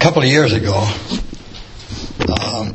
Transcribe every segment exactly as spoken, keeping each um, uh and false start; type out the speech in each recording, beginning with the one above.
couple of years ago, um,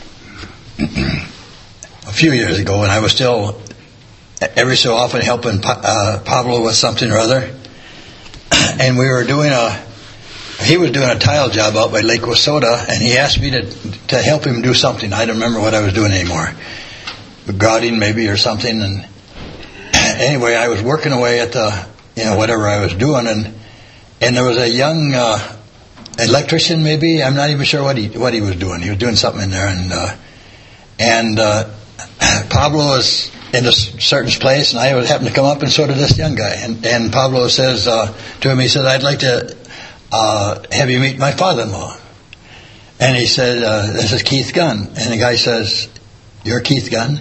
a few years ago, when I was still every so often helping uh, Pablo with something or other, and we were doing a, he was doing a tile job out by Lake Wissota, and he asked me to to help him do something. I don't remember what I was doing anymore, grouting maybe or something. And anyway, I was working away at the, you know, whatever I was doing, and and there was a young uh, electrician, maybe, I'm not even sure what he what he was doing. He was doing something in there, and uh, and uh, Pablo was in a certain place, and I would happen to come up, and so did this young guy. And, and Pablo says uh, to him, he said, "I'd like to uh, have you meet my father-in-law." And he said, uh, "This is Keith Gunn." And the guy says, "You're Keith Gunn?"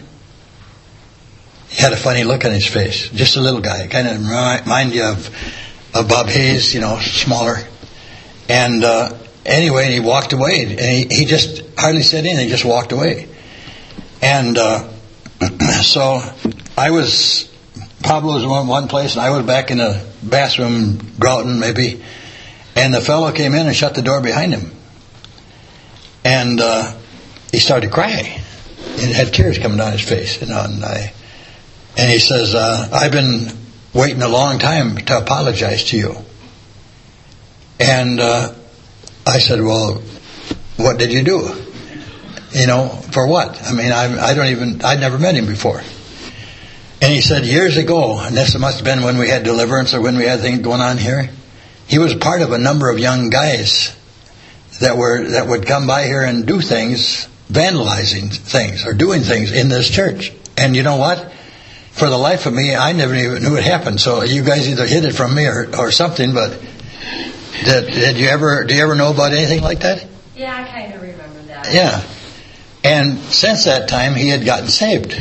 He had a funny look on his face. Just a little guy, kind of remind you of, of Bob Hayes, you know, smaller. And uh, anyway, and he walked away, and he, he just hardly said anything. He just walked away. And uh, so I was, Pablo was in one place, and I was back in the bathroom grouting maybe, and the fellow came in and shut the door behind him. And uh, he started crying. He had tears coming down his face, you know, and I... And he says, uh, "I've been waiting a long time to apologize to you." And uh, I said, "Well, what did you do? You know, for what? I mean, I, I don't even, I'd never met him before." And he said, "Years ago, and this must have been when we had deliverance or when we had things going on here, he was part of a number of young guys that were that would come by here and do things, vandalizing things or doing things in this church. And you know what? For the life of me, I never even knew it happened. So you guys either hid it from me or, or something. But did, did you ever? Do you ever know about anything like that?" Yeah, I kind of remember that. Yeah, and since that time, he had gotten saved.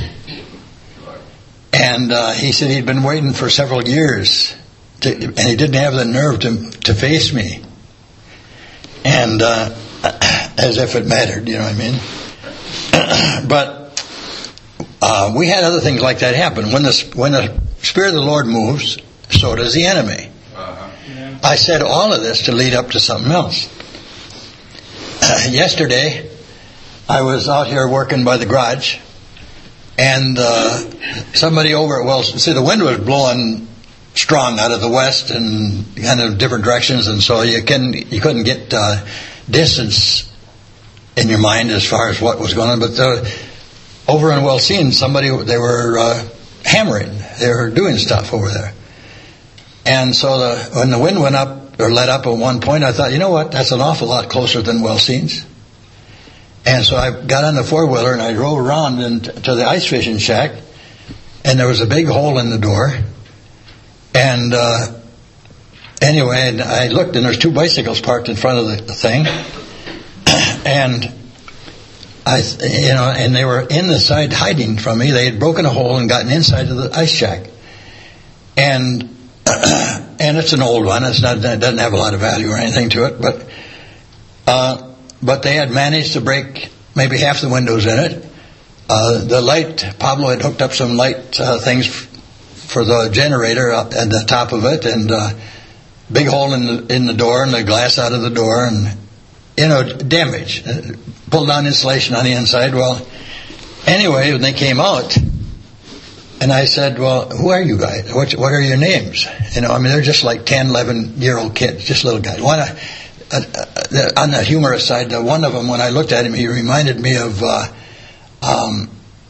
And uh, he said he'd been waiting for several years, to, and he didn't have the nerve to to face me. And uh, as if it mattered, you know what I mean? But. Uh, we had other things like that happen. When the when the Spirit of the Lord moves, so does the enemy. Uh-huh. Yeah. I said all of this to lead up to something else. Uh, yesterday, I was out here working by the garage, and uh, somebody over, well, see, the wind was blowing strong out of the west and kind of different directions, and so you can you couldn't get uh, distance in your mind as far as what was going on, but the over in Wellseen, somebody, they were uh, hammering. They were doing stuff over there. And so the, when the wind went up, or let up at one point, I thought, you know what, that's an awful lot closer than Wellseen's. And so I got on the four-wheeler and I drove around into, to the ice fishing shack, and there was a big hole in the door. And uh, anyway, and I looked, and there's two bicycles parked in front of the, the thing. And... I, you know, and they were in the side hiding from me. They had broken a hole and gotten inside of the ice shack, and and it's an old one. It's not, it doesn't have a lot of value or anything to it, but uh, but they had managed to break maybe half the windows in it. Uh, the light, Pablo had hooked up some light uh, things f- for the generator up at the top of it, and uh, big hole in the in the door, and the glass out of the door, and you know, damage. Pulled down insulation on the inside. Well, anyway, when they came out, and I said, "Well, who are you guys? What, what are your names?" You know, I mean, they're just like ten, eleven-year-old kids, just little guys. One, uh, uh, on the humorous side, uh, one of them, when I looked at him, he reminded me of uh, um,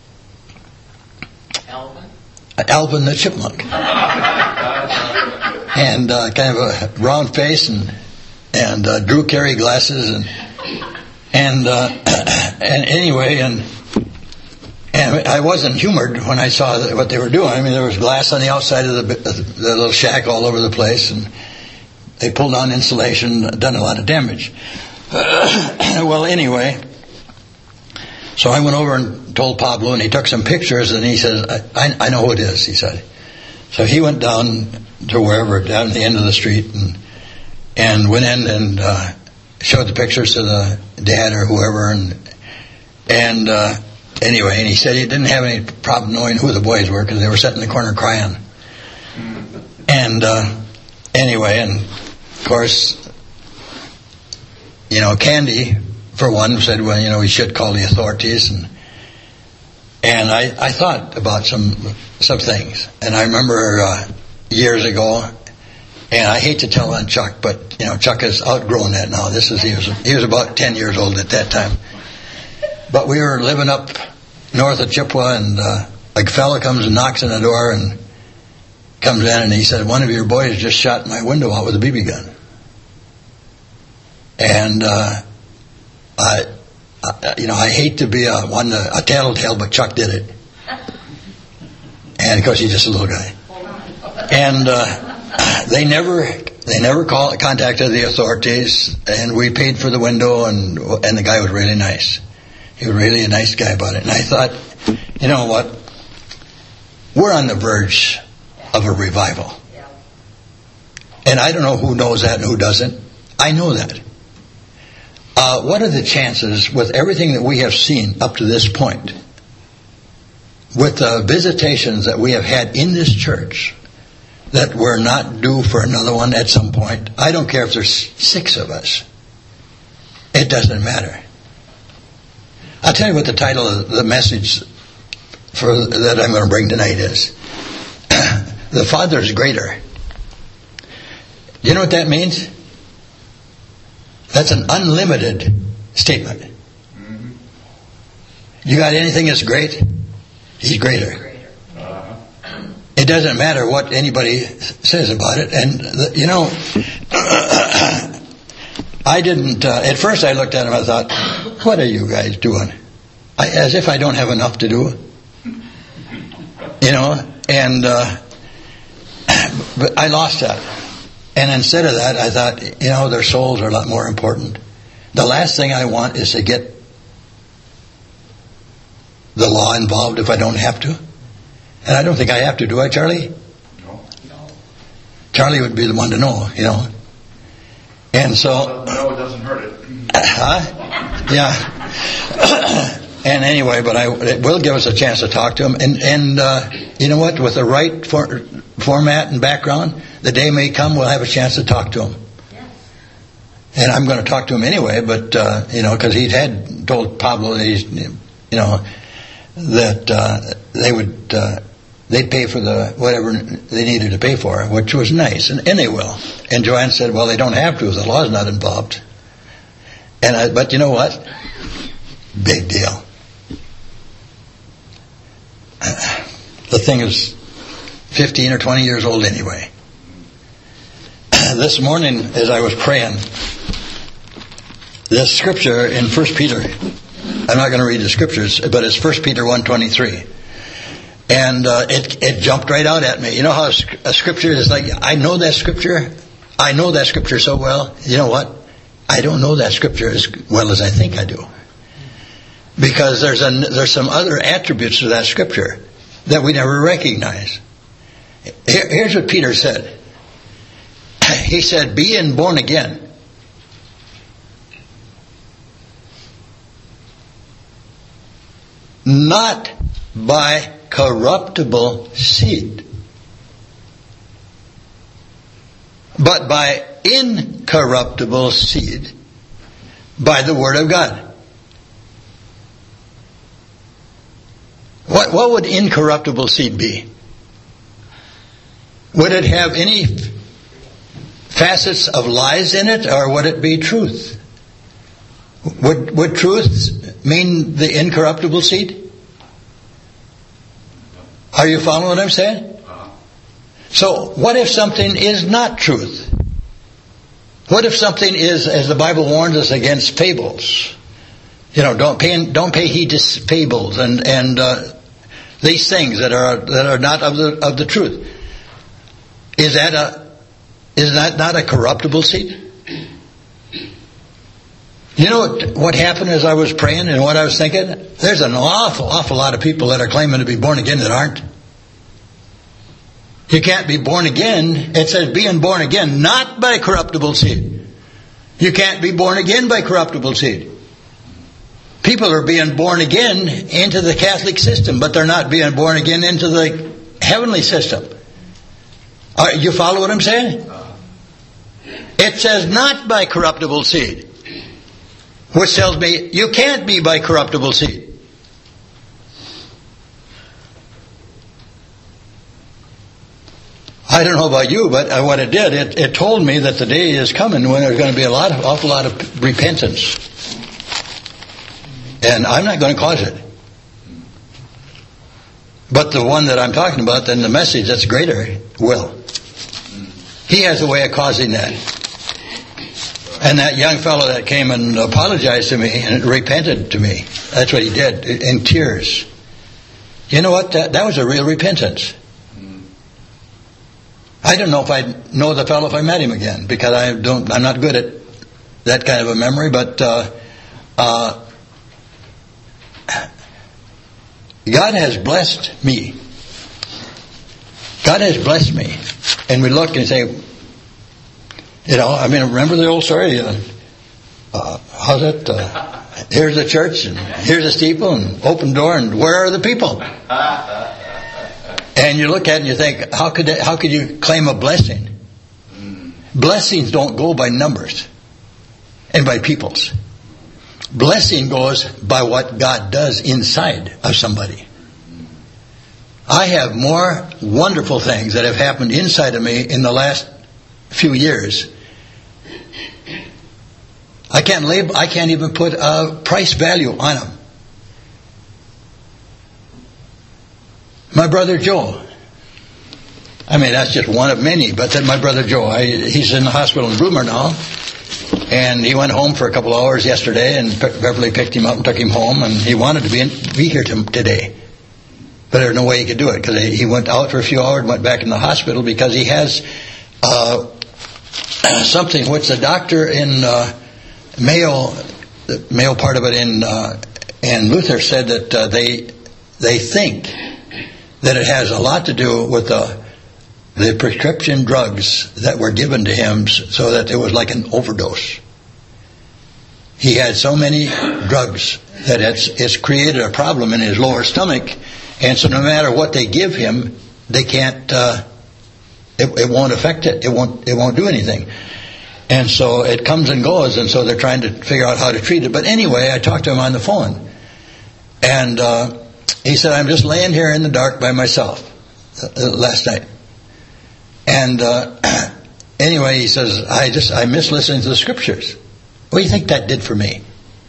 Alvin? Alvin the Chipmunk. And uh, kind of a round face, and and uh, Drew Carey glasses, and and uh, and anyway, and and I wasn't humored when I saw what they were doing. I mean, there was glass on the outside of the, the little shack all over the place, and they pulled down insulation, done a lot of damage. Well, anyway, so I went over and told Pablo, and he took some pictures, and he says, I, I know who it is, he said. So he went down to wherever, down at the end of the street, and and went in and uh, showed the pictures to the dad or whoever, and and uh, anyway, and he said he didn't have any problem knowing who the boys were because they were sitting in the corner crying. And uh, anyway, and of course, you know, Candy, for one, said, well, you know, we should call the authorities. And and I, I thought about some some things. And I remember uh, years ago, and I hate to tell on Chuck, but, you know, Chuck has outgrown that now. This is he was he was about ten years old at that time. But we were living up north of Chippewa, and uh, a fella comes and knocks on the door and comes in, and he said, one of your boys just shot my window out with a B B gun. And uh, I, I, you know, I hate to be a one a tattletale, but Chuck did it, and of course he's just a little guy. And uh, they never, they never call, contacted the authorities, and we paid for the window, and and the guy was really nice. He was really a nice guy about it. And I thought, you know what? We're on the verge of a revival, and I don't know who knows that and who doesn't. I know that. Uh, what are the chances, with everything that we have seen up to this point, with the visitations that we have had in this church, that we're not due for another one at some point? I don't care if there's six of us. It doesn't matter. I'll tell you what the title of the message for that I'm going to bring tonight is. The Father is greater. Do you know what that means? That's an unlimited statement. Mm-hmm. You got anything that's great? He's greater. Uh-huh. It doesn't matter what anybody says about it. And, the, you know, I didn't, uh, at first I looked at him and I thought, what are you guys doing? I, as if I don't have enough to do. You know, and uh, but I lost that. And instead of that, I thought, you know, their souls are a lot more important. The last thing I want is to get the law involved if I don't have to. And I don't think I have to, do I, Charlie? No. no. Charlie would be the one to know, you know. And so... No, it doesn't hurt it. Huh? Yeah. And anyway, but I, it will give us a chance to talk to him. And, and uh, you know what? With the right for, format and background, the day may come we'll have a chance to talk to him. Yes. And I'm going to talk to him anyway, but, uh, you know, because he had told Pablo that he's, you know, that uh, they would, uh, they'd pay for the whatever they needed to pay for, which was nice. And, and they will. And Joanne said, well, they don't have to. The law's not involved. And I, but you know what? Big deal. The thing is fifteen or twenty years old anyway. This morning, as I was praying, this scripture in First Peter, I'm not going to read the scriptures, but it's First Peter one twenty-three. And uh, it it jumped right out at me. You know how a scripture is like, I know that scripture. I know that scripture so well. You know what? I don't know that scripture as well as I think I do. Because there's a, there's some other attributes to that scripture that we never recognize. Here, here's what Peter said. He said, being born again. Not by corruptible seed, but by incorruptible seed, by the word of God. What, what would incorruptible seed be? Would it have any facets of lies in it, or would it be truth? Would, would truth mean the incorruptible seed? Are you following what I'm saying? So, what if something is not truth? What if something is, as the Bible warns us against, fables? You know, don't pay don't pay heed to fables and and uh, these things that are that are not of the of the truth. Is that a is that not a corruptible seed? You know what, what happened as I was praying and what I was thinking? There's an awful, awful lot of people that are claiming to be born again that aren't. You can't be born again. It says being born again, not by corruptible seed. You can't be born again by corruptible seed. People are being born again into the Catholic system, but they're not being born again into the heavenly system. Are, you follow what I'm saying? It says not by corruptible seed. which tells me you can't be by corruptible seed. I don't know about you, but what it did, it, it told me that the day is coming when there's going to be a lot of, awful lot of repentance. And I'm not going to cause it. But the one that I'm talking about, then the message that's greater, will. He has a way of causing that. And that young fellow that came and apologized to me and repented to me, that's what he did, in tears. You know what? That, that was a real repentance. I don't know if I'd know the fellow if I met him again, because I don't, I'm not good at that kind of a memory, but uh, uh, God has blessed me. God has blessed me. And we look and say, you know, I mean, remember the old story? Uh, uh, how's it? Uh, here's the church, and here's the steeple, and open door, and where are the people? And you look at it and you think, how could that, how could you claim a blessing? Blessings don't go by numbers and by peoples. Blessing goes by what God does inside of somebody. I have more wonderful things that have happened inside of me in the last few years. I can't label, I can't even put a price value on them. My brother Joe. I mean, that's just one of many, but then my brother Joe, I, he's in the hospital in Bloomer now, and he went home for a couple of hours yesterday, and Beverly picked him up and took him home, and he wanted to be in, be here to, today. But there's no way he could do it, because he went out for a few hours and went back in the hospital because he has uh, something which the doctor in uh, Mayo, the Mayo part of it in uh, in Luther said that uh, they they think that it has a lot to do with the the prescription drugs that were given to him, so that it was like an overdose. He had so many drugs that it's, it's created a problem in his lower stomach, and so no matter what they give him, they can't. Uh, it, it won't affect it. It won't. It won't do anything. And so it comes and goes, and so they're trying to figure out how to treat it. But anyway, I talked to him on the phone, and uh, he said, "I'm just laying here in the dark by myself uh, last night." And uh, anyway, he says, "I just I miss listening to the scriptures." What do you think that did for me?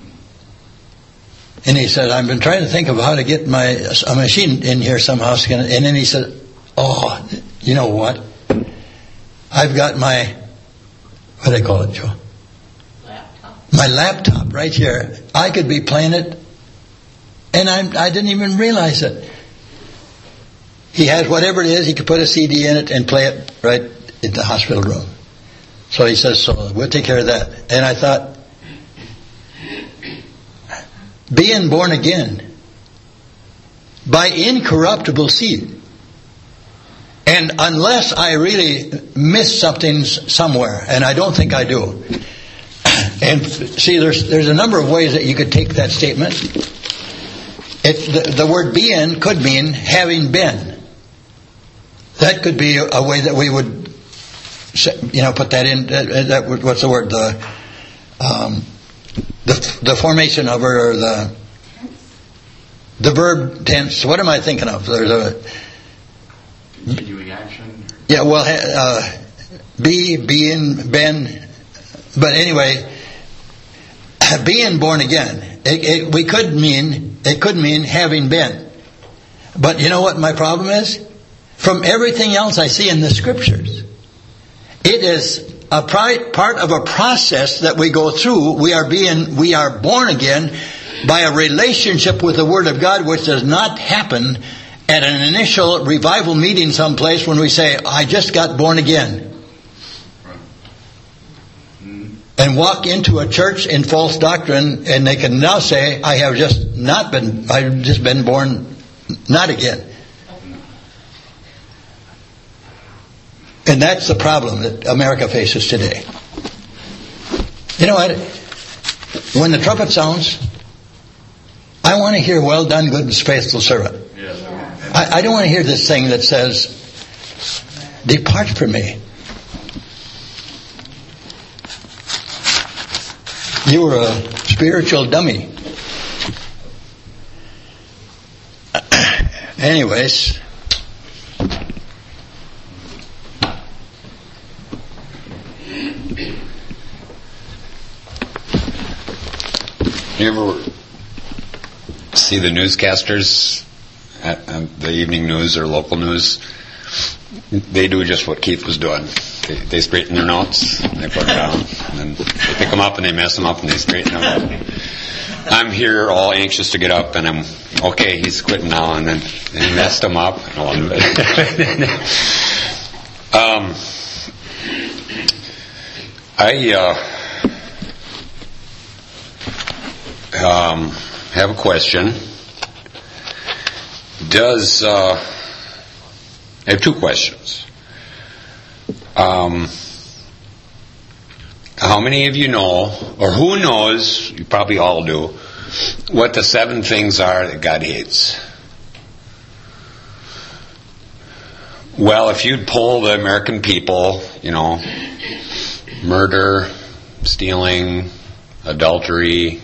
And he said, "I've been trying to think of how to get my a machine in here somehow." And then he said, "Oh, you know what? I've got my, what do they call it, Joe? Laptop. My laptop right here. I could be playing it, and I I didn't even realize it." He has whatever it is, he could put a C D in it and play it right in the hospital room. So he says, "So we'll take care of that." And I thought, being born again by incorruptible seed, and unless I really miss something somewhere, and I don't think I do. And see, there's there's a number of ways that you could take that statement. It, the, the word being could mean having been. That could be a way that we would, you know, put that in. That, that what's the word? The um, the the formation of or the the verb tense. What am I thinking of? There's a continuing action. Yeah, well, uh, be, being, been, but anyway, being born again. It, it, we could mean it could mean having been, but you know what my problem is? From everything else I see in the scriptures, it is a pri- part of a process that we go through. We are being, we are born again by a relationship with the Word of God, which does not happen at an initial revival meeting someplace when we say, "I just got born again." Right. Mm. And walk into a church in false doctrine, and they can now say, "I have just not been, I've just been born not again." And that's the problem that America faces today. You know what? When the trumpet sounds, I want to hear, "Well done, good and faithful servant." Yes. I, I don't want to hear this thing that says, "Depart from me." You were a spiritual dummy. Anyways, you ever see the newscasters at um, the evening news or local news? They do just what Keith was doing. They, they straighten their notes, and they put them down, and then they pick them up and they mess them up and they straighten them up. I'm here all anxious to get up, and I'm, okay, he's quitting now, and then he messed them up. um, I uh, um, have a question. Does, uh, I have two questions. Um, how many of you know, or who knows, you probably all do, what the seven things are that God hates? Well, if you'd poll the American people, you know, murder, stealing, adultery,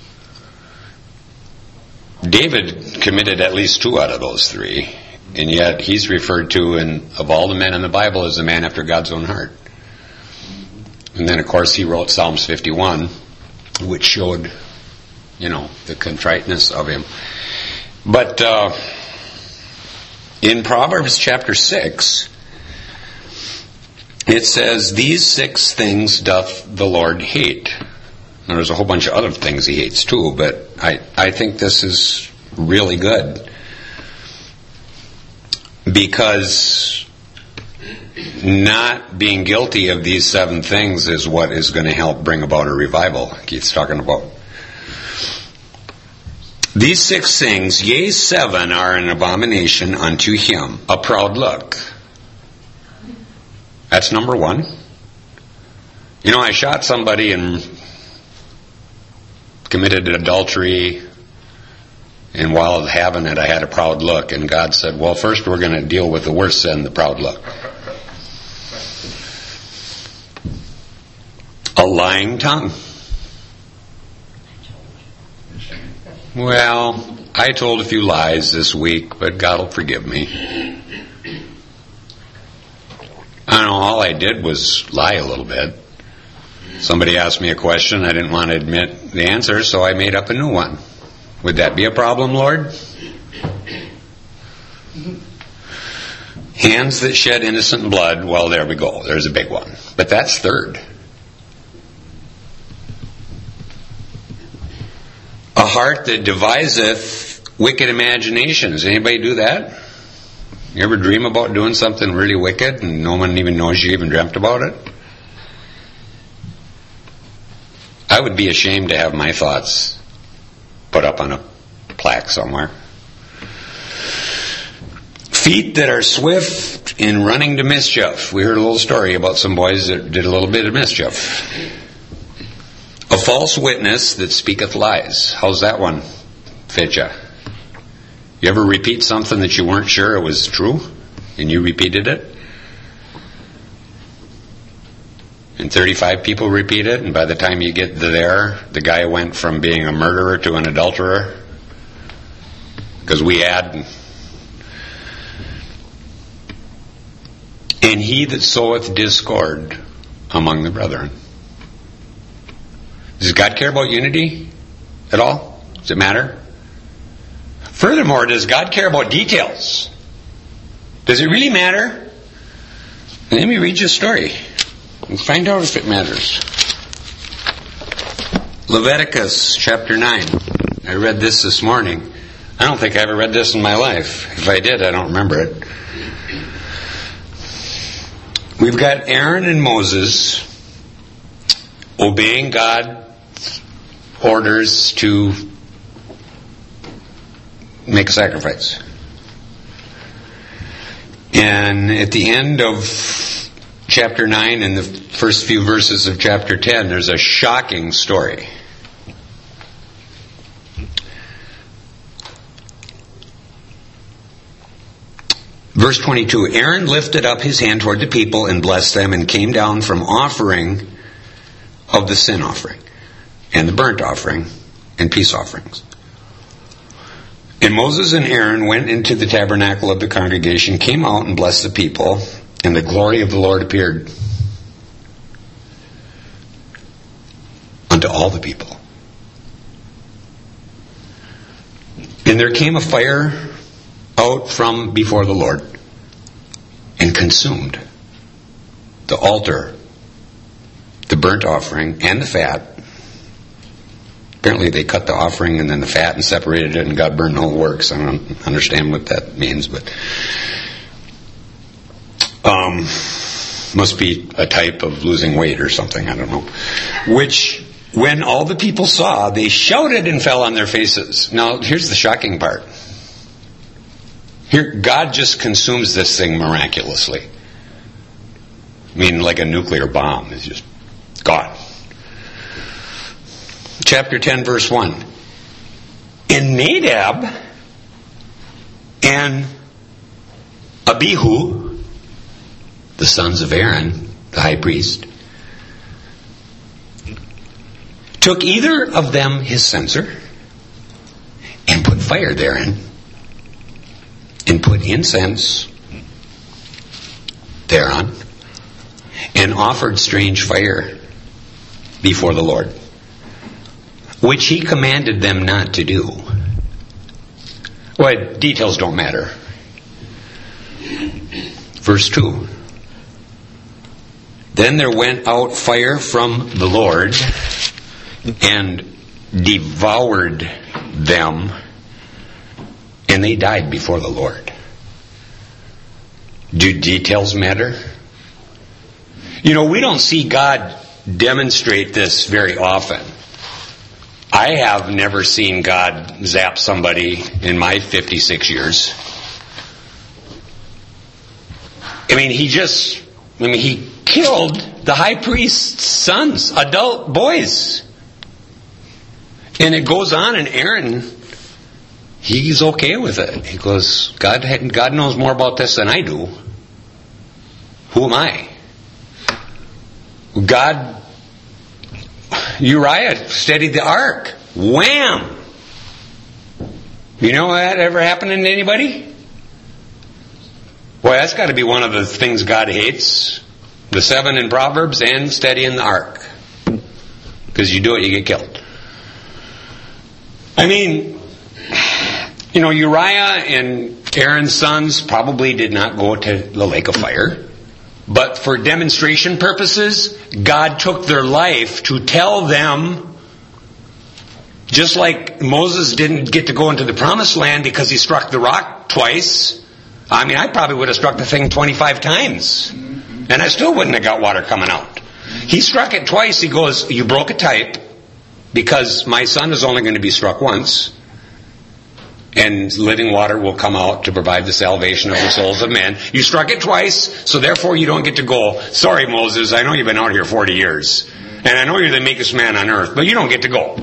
David committed at least two out of those three. And yet he's referred to, in, of all the men in the Bible, as a man after God's own heart. And then, of course, he wrote Psalms fifty-one, which showed, you know, the contriteness of him. But uh, in Proverbs chapter six, it says, "These six things doth the Lord hate." Now, there's a whole bunch of other things he hates too, but I, I think this is really good. Because not being guilty of these seven things is what is going to help bring about a revival Keith's talking about. These six things, yea, seven, are an abomination unto him, a proud look. That's number one. You know, I shot somebody and committed adultery, and while having it, I had a proud look. And God said, well, first we're going to deal with the worst sin, the proud look. A lying tongue. Well, I told a few lies this week, but God will forgive me. I don't know, all I did was lie a little bit. Somebody asked me a question, I didn't want to admit the answer, so I made up a new one. Would that be a problem, Lord? Hands that shed innocent blood, well, there we go. There's a big one. But that's third. A heart that deviseth wicked imaginations. Anybody do that? You ever dream about doing something really wicked and no one even knows you even dreamt about it? I would be ashamed to have my thoughts put up on a plaque somewhere. Feet that are swift in running to mischief. We heard a little story about some boys that did a little bit of mischief. A false witness that speaketh lies. How's that one fit ya? You ever repeat something that you weren't sure it was true, and you repeated it? And thirty-five people repeat it, and by the time you get there, the guy went from being a murderer to an adulterer. Because we add. And he that soweth discord among the brethren. Does God care about unity at all? Does it matter? Furthermore, does God care about details? Does it really matter? Let me read you a story and find out if it matters. Leviticus chapter nine. I read this this morning. I don't think I ever read this in my life. If I did, I don't remember it. We've got Aaron and Moses obeying God's orders to make a sacrifice. And at the end of chapter nine and the first few verses of chapter ten, there's a shocking story. Verse twenty-two, Aaron lifted up his hand toward the people and blessed them and came down from offering of the sin offering. and the burnt offering and peace offerings. And Moses and Aaron went into the tabernacle of the congregation, came out and blessed the people, and the glory of the Lord appeared unto all the people. And there came a fire out from before the Lord and consumed the altar, the burnt offering, and the fat. Apparently they cut the offering and then the fat and separated it, and God burned the whole works. I don't understand what that means, but um, must be a type of losing weight or something, I don't know. Which, when all the people saw, they shouted and fell on their faces. Now, here's the shocking part. Here, God just consumes this thing miraculously. I mean, like a nuclear bomb. It's just gone. Chapter ten, verse one. And Nadab and Abihu, the sons of Aaron, the high priest, took either of them his censer and put fire therein, and put incense thereon, and offered strange fire before the Lord, which he commanded them not to do. Well, details don't matter. Verse two. Then there went out fire from the Lord and devoured them, and they died before the Lord. Do details matter? You know, we don't see God demonstrate this very often. I have never seen God zap somebody in my fifty-six years. I mean, he just, I mean, he killed the high priest's sons, adult boys. And it goes on, and Aaron, he's okay with it. He goes, God, God knows more about this than I do. Who am I? God, Uriah steadied the ark. Wham! You know that ever happened to anybody? Boy, that's got to be one of the things God hates. The seven in Proverbs and steadying the ark. Because you do it, you get killed. I mean, you know, Uriah and Aaron's sons probably did not go to the lake of fire. But for demonstration purposes, God took their life to tell them, just like Moses didn't get to go into the promised land because he struck the rock twice. I mean, I probably would have struck the thing twenty-five times. And I still wouldn't have got water coming out. He struck it twice. He goes, you broke a type because my son is only going to be struck once. And living water will come out to provide the salvation of the souls of men. You struck it twice, so therefore you don't get to go, sorry Moses, I know you've been out here forty years. And I know you're the meekest man on earth, but you don't get to go.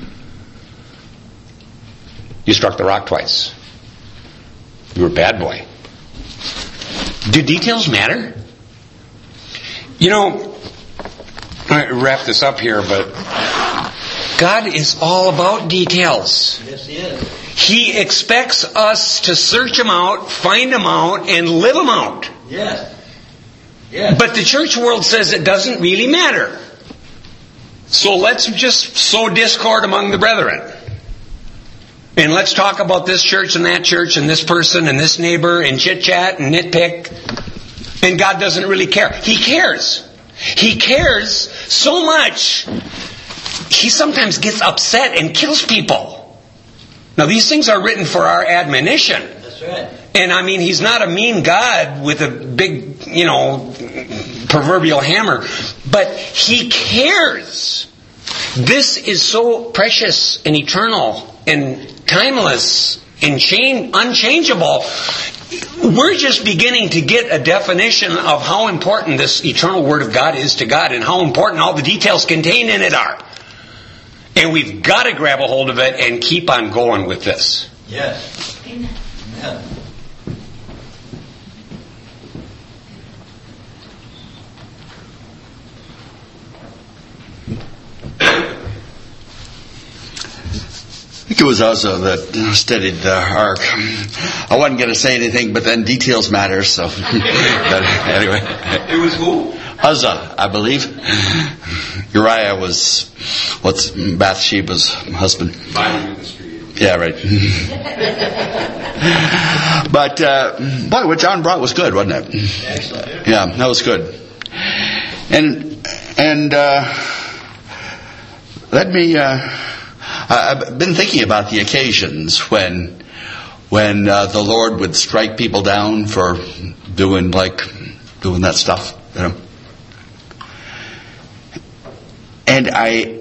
You struck the rock twice. You were a bad boy. Do details matter? You know, I wrap this up here, but God is all about details. Yes, he is. He expects us to search them out, find them out, and live them out. Yes. Yes. But the church world says it doesn't really matter. So let's just sow discord among the brethren. And let's talk about this church and that church and this person and this neighbor and chit-chat and nitpick. And God doesn't really care. He cares. He cares so much, he sometimes gets upset and kills people. Now, these things are written for our admonition. That's right. And I mean, he's not a mean God with a big, you know, proverbial hammer. But he cares. This is so precious and eternal and timeless and chain, unchangeable. We're just beginning to get a definition of how important this eternal Word of God is to God and how important all the details contained in it are. And we've got to grab a hold of it and keep on going with this. Yes. Amen. Amen. It was Uzzah that steadied the ark. I wasn't going to say anything, but then details matter, so. But anyway. It was who? Uzzah, I believe. Uriah was, what's Bathsheba's husband. Buying in the street. Yeah, right. But, uh, boy, what John brought was good, wasn't it? Excellent. Yeah, that was good. And, and, uh, let me, uh, I've been thinking about the occasions when, when, uh, the Lord would strike people down for doing like, doing that stuff, you know. And I,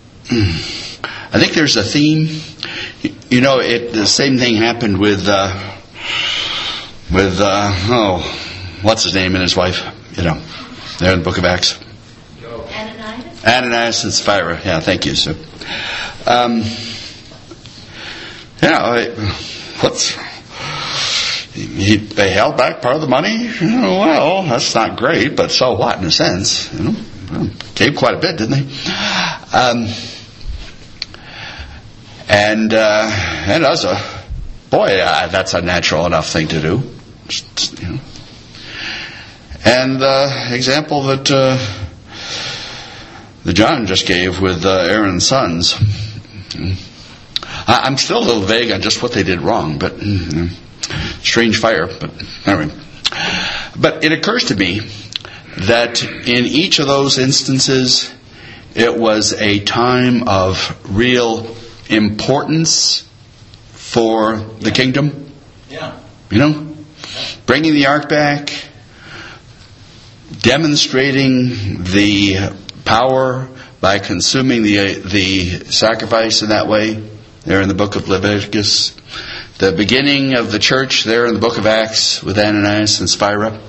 I think there's a theme. You know, it the same thing happened with uh, with uh, oh, what's his name and his wife? You know, there in the Book of Acts. Ananias? Ananias and Sapphira. Yeah, thank you, sir. Um, you know, it, what's he, they held back part of the money? You know, well, that's not great, but so what in a sense? You know, well, gave quite a bit, didn't they? Um, And, uh, and Uzzah, boy, uh, that's a natural enough thing to do. Just, you know. And the example that, uh, that John just gave with uh, Aaron's sons. I, I'm still a little vague on just what they did wrong, but, you know, strange fire, but anyway. But it occurs to me that in each of those instances, it was a time of real importance for the kingdom. Yeah. You know, bringing the ark back, demonstrating the power by consuming the the sacrifice in that way. There in the book of Leviticus, the beginning of the church there in the book of Acts with Ananias and Sapphira.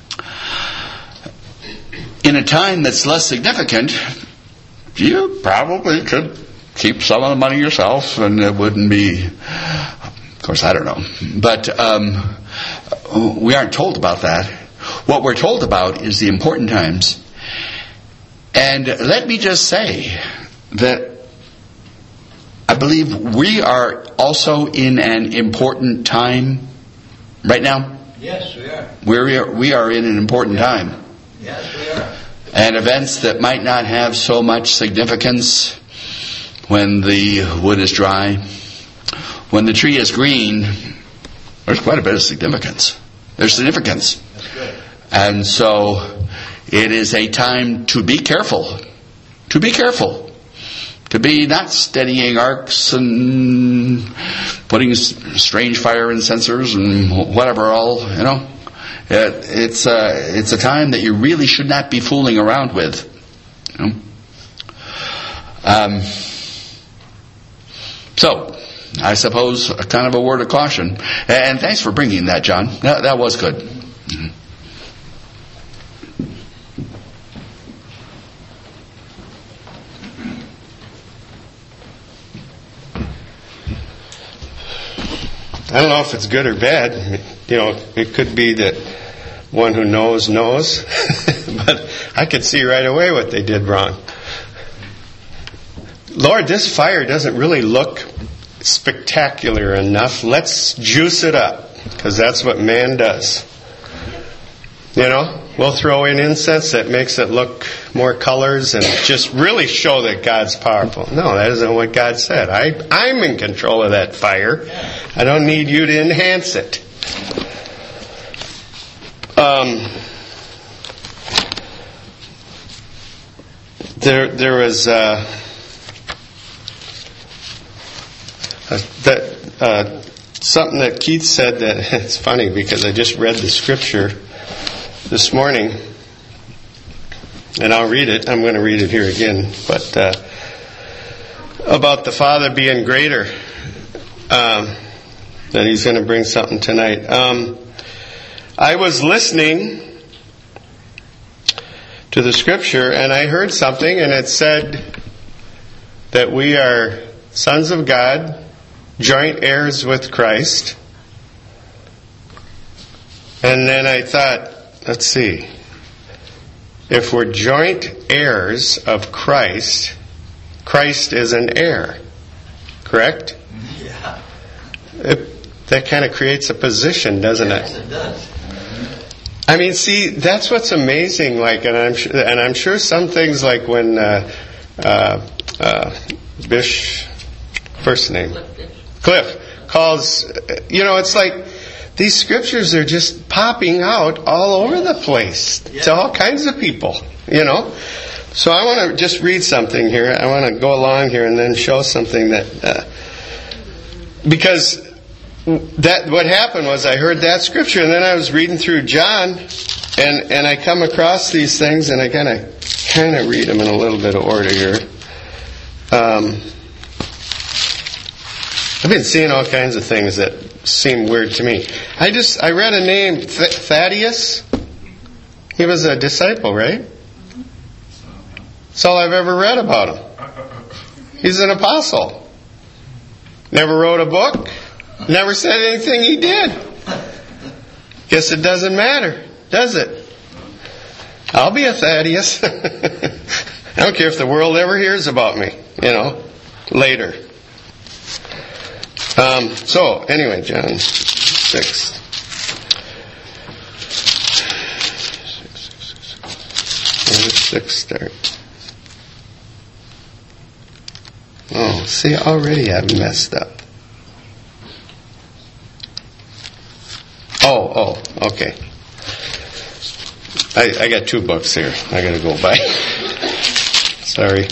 In a time that's less significant, you probably could keep some of the money yourself, and it wouldn't be. Of course, I don't know, but um, we aren't told about that. What we're told about is the important times. And let me just say that I believe we are also in an important time right now. Yes, we are. We're, we are in an important time. Yes, we are. And events that might not have so much significance when the wood is dry, when the tree is green, there's quite a bit of significance. There's significance. That's good. And so it is a time to be careful. To be careful. To be not steadying arcs and putting strange fire incensers and whatever all, you know. It, it's, a, it's a time that you really should not be fooling around with. You know? Um... So, I suppose a kind of a word of caution. And thanks for bringing that, John. That, that was good. Mm-hmm. I don't know if it's good or bad. You know, it could be that one who knows knows. But I could see right away what they did wrong. Lord, this fire doesn't really look spectacular enough. Let's juice it up, because that's what man does. You know, we'll throw in incense that makes it look more colors and just really show that God's powerful. No, that isn't what God said. I, I'm in control of that fire. I don't need you to enhance it. Um, there, there was... Uh, Uh, that uh, something that Keith said that it's funny because I just read the scripture this morning, and I'll read it. I'm going to read it here again, but uh, about the Father being greater, um, that He's going to bring something tonight. Um, I was listening to the scripture, and I heard something, and it said that we are sons of God, joint heirs with Christ. And then I thought, let's see, if we're joint heirs of Christ, Christ is an heir, correct? It, that kind of creates a position, doesn't it? Yes, it does. I mean, see, that's what's amazing. Like, and I'm sure, and I'm sure some things, like when uh, uh, uh, Bish, first name, Cliff, calls. You know, it's like these scriptures are just popping out all over the place to all kinds of people. You know, so I want to just read something here. I want to go along here and then show something that uh, because. That what happened was I heard that scripture and then I was reading through John and, and I come across these things and I kind of kind of read them in a little bit of order here. Um, I've been seeing all kinds of things that seem weird to me. I just I read a name Th- Thaddeus. He was a disciple, right? That's all I've ever read about him. He's an apostle. Never wrote a book. Never said anything he did. Guess it doesn't matter, does it? I'll be a Thaddeus. I don't care if the world ever hears about me, you know, later. Um, so, anyway, John six. Where does six start? Oh, see, already I've messed up. Oh, oh, okay. I, I got two books here. I got to go by. Sorry.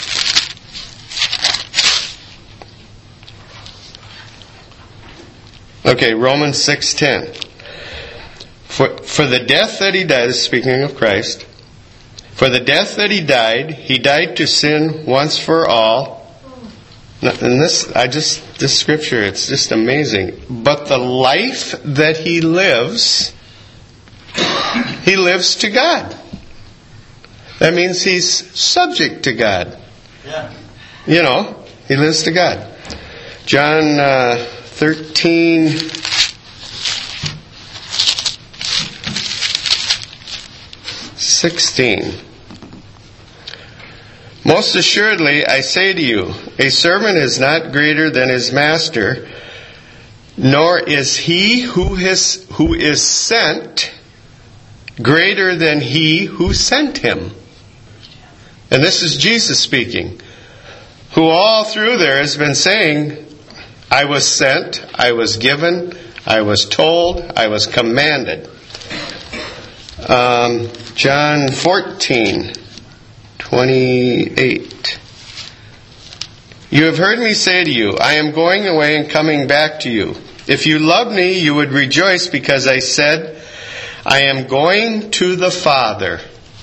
Okay, Romans six ten. For for the death that he died, speaking of Christ, for the death that he died, he died to sin once for all. And this, I just, this scripture, it's just amazing. But the life that he lives, he lives to God. That means he's subject to God. Yeah. You know, he lives to God. John uh, thirteen, sixteen. Most assuredly, I say to you, a servant is not greater than his master, nor is he who is, who is sent greater than he who sent him. And this is Jesus speaking, who all through there has been saying, I was sent, I was given, I was told, I was commanded. Um, John fourteen. twenty-eight. You have heard me say to you, I am going away and coming back to you. If you loved me, you would rejoice because I said, I am going to the Father.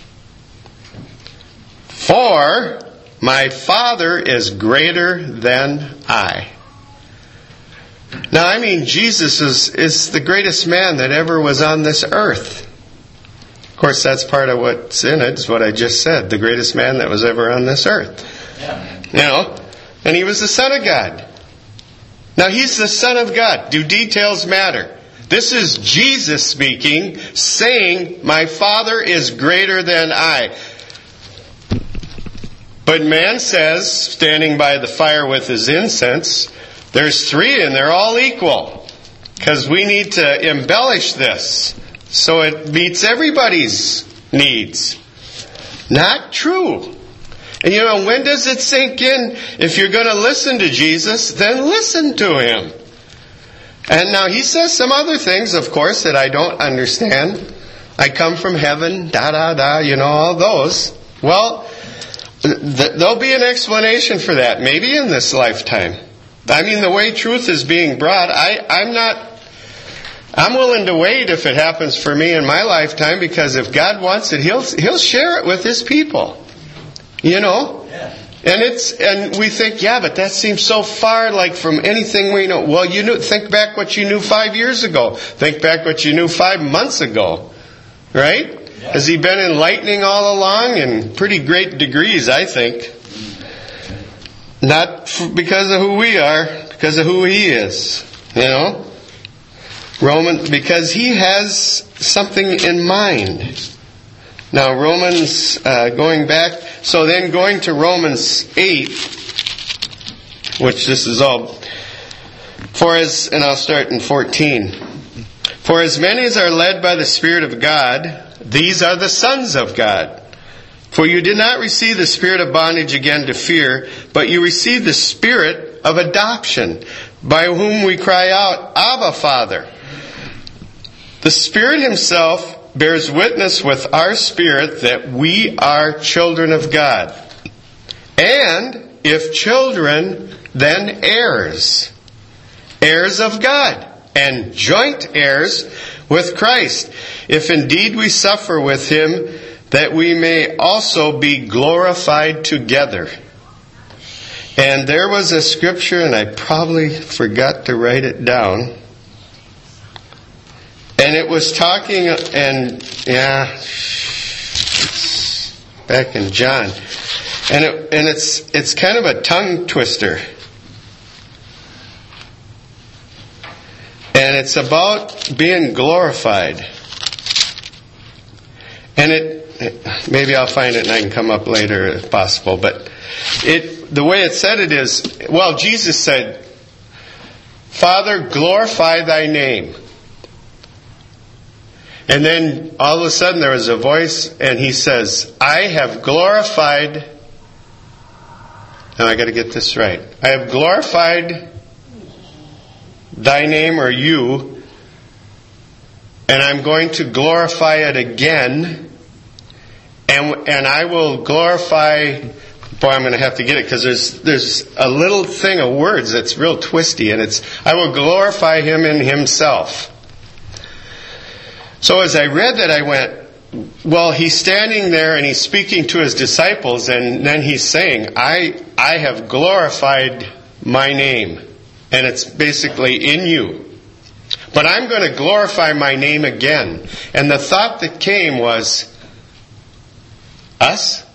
For my Father is greater than I. Now, I mean, Jesus is, is the greatest man that ever was on this earth. Of course, that's part of what's in it, is what I just said. The greatest man that was ever on this earth. Yeah. You know? And he was the Son of God. Now, he's the Son of God. Do details matter? This is Jesus speaking, saying, my Father is greater than I. But man says, standing by the fire with his incense, there's three and they're all equal. Because we need to embellish this so it meets everybody's needs. Not true. And you know, when does it sink in? If you're going to listen to Jesus, then listen to him. And now he says some other things, of course, that I don't understand. I come from heaven, da da da, you know, all those. Well, th- there'll be an explanation for that, maybe in this lifetime. I mean, the way truth is being brought, I, I'm not, I'm willing to wait if it happens for me in my lifetime, because if God wants it, He'll He'll share it with His people. You know? Yeah. And it's and we think, yeah, but that seems so far like from anything we know. Well, you knew think back what you knew five years ago. Think back what you knew five months ago. Right? Yeah. Has He been enlightening all along in pretty great degrees, I think. Not f- because of who we are, because of who He is. You know? Roman, because He has something in mind. Now, Romans, uh, going back, so then going to Romans eight, which this is all, For as, and I'll start in fourteen. For as many as are led by the Spirit of God, these are the sons of God. For you did not receive the spirit of bondage again to fear, but you received the spirit of adoption, by whom we cry out, Abba, Father. The Spirit Himself bears witness with our spirit that we are children of God. And if children, then heirs. Heirs of God, and joint heirs with Christ, if indeed we suffer with Him, that we may also be glorified together. And there was a scripture, and I probably forgot to write it down. And it was talking, and yeah, back in John. And it, and it's it's kind of a tongue twister. And it's about being glorified. And it, maybe I'll find it and I can come up later if possible. But it, the way it said it is, well, Jesus said, Father, glorify thy name. And then all of a sudden there was a voice and he says, I have glorified, now I got to get this right. I have glorified thy name, or you, and I'm going to glorify it again, and and I will glorify, boy, I'm going to have to get it, because there's there's a little thing of words that's real twisty, and it's, I will glorify Him in Himself. So as I read that, I went, well, He's standing there and He's speaking to His disciples, and then He's saying, I I have glorified my name. And it's basically in you. But I'm going to glorify my name again. And the thought that came was, us?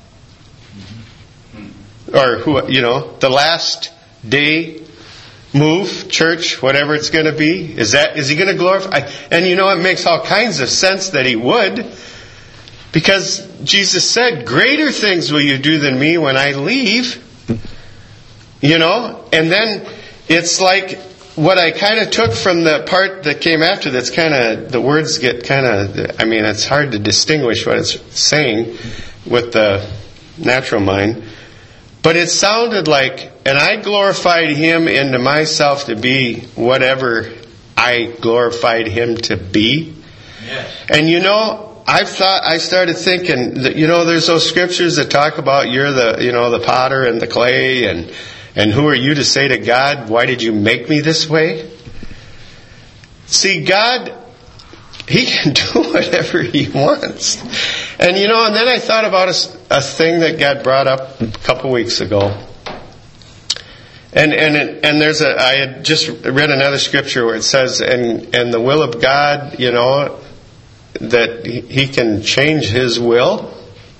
Or who, you know, the last day move, church, whatever it's going to be. Is that, is He going to glorify? And you know, it makes all kinds of sense that He would. Because Jesus said, greater things will you do than me when I leave. You know, and then it's like what I kind of took from the part that came after that's kind of, the words get kind of, I mean, it's hard to distinguish what it's saying with the natural mind. But it sounded like, and I glorified Him into myself to be whatever I glorified Him to be. Yes. And you know, I've thought, I started thinking that, you know, there's those scriptures that talk about you're the, you know, the potter and the clay, and And who are you to say to God, why did you make me this way? See, God, He can do whatever He wants. And you know, and then I thought about a, a thing that God brought up a couple weeks ago. And and it, and there's a, I had just read another scripture where it says, and, and the will of God, you know, that He can change His will.